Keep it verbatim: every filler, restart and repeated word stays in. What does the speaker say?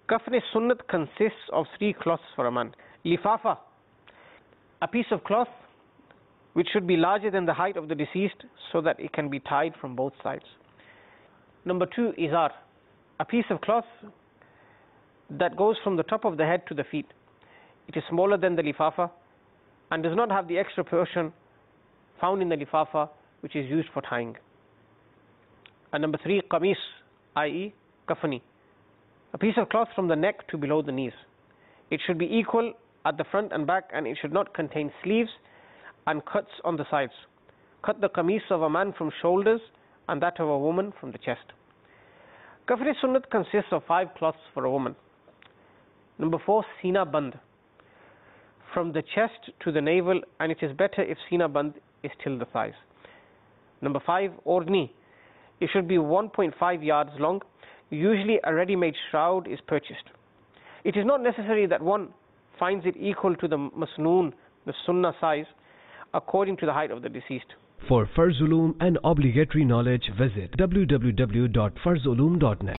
Kafan-e-Sunnat consists of three cloths for a man. Lifafa, a piece of cloth which should be larger than the height of the deceased so that it can be tied from both sides. Number two, Izar, a piece of cloth that goes from the top of the head to the feet. It is smaller than the lifafa and does not have the extra portion found in the lifafa which is used for tying. And number three, Qamis, that is kafani, a piece of cloth from the neck to below the knees. It should be equal at the front and back, and it should not contain sleeves and cuts on the sides. Cut the qamis of a man from shoulders and that of a woman from the chest. Kafan-e-Sunnat consists of five cloths for a woman. Number four, Sina Band, from the chest to the navel, and it is better if Sina Band is till the thighs. Number five, Ordni. It should be one point five yards long. Usually a ready-made shroud is purchased. It is not necessary that one finds it equal to the masnoon, the sunnah size, according to the height of the deceased. For Farz Uloom and obligatory knowledge, visit w w w dot farz uloom dot net.